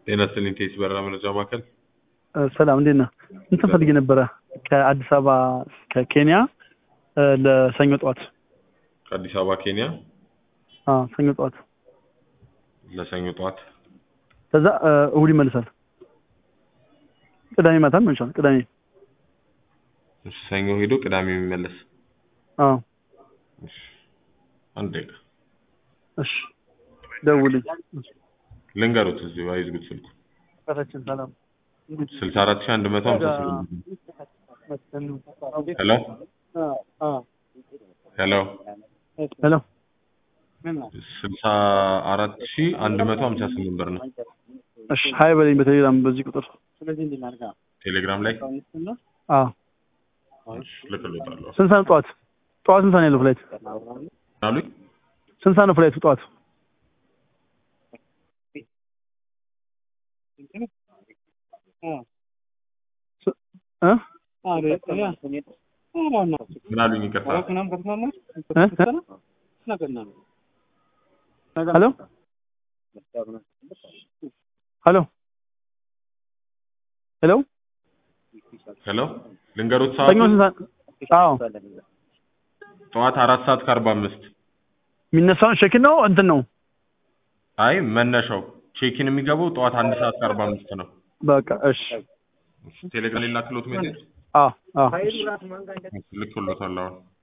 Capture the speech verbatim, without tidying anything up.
ጤና ይስጥልኝ ቴስ በራ መረጃ ማዕከል። ሰላም እንዴት ነህ? እንትን ፈልጌ ነበረ ከአዲስ አበባ ከኬንያ ለሰኞ ጠዋት። ከአዲስ አበባ ኬንያ? አዎ ሰኞ ጠዋት። ለሰኞ ጠዋት ከዛ እሁድ ይመልሳል። ቅዳሜ ማታም ነው ይችላል። ቅዳሜ እሺ፣ ሰኞ ሄዶ ቅዳሜ የሚመለስ። አዎ እሺ፣ አንድ ደቂቃ። እሺ ደውልኝ። ልንገሩት እዚሁ አይዝጉት ስልኩ። ፈታችን ሰላም ስልሳ አራት ሺህ አንድ መቶ ሃምሳ ስምንት ሄሎ ሄሎ ሄሎ ስልሳ አራት ሺህ አንድ መቶ ሃምሳ ስምንት ብር ነው። እሺ ሀይ በለኝ በቴሌግራም በዚህ ቁጥር ቴሌግራም ላይ። አዎ እሺ ልክልዎታለሁ። ስንት ሰዓት ጠዋት? ጠዋት ስንት ሰዓት ነው ያለው ፍላይት? አሉኝ ስንት ሰዓት ነው ፍላይቱ ጠዋት? እ ምን አሉኝ? ይቅርታ። ሄሎ ሄሎ ሄሎ ሄሎ ልንገሩት ሰኞ ሰዓቱን። ስንት ሰዓት? አዎ ጠዋት አራት ሰዓት ከአርባ አምስት የሚነሳውን ቼኪን ነው እንትን ነው? አይ መነሻው ቼኪን የሚገባው ጠዋት አንድ ሰዓት ከአርባ አምስት ነው። በቃ እሺ። ቴሌግራም ላይ ላክሎት ሜሴጅ። አዎ አዎ ልክሎታለሁ።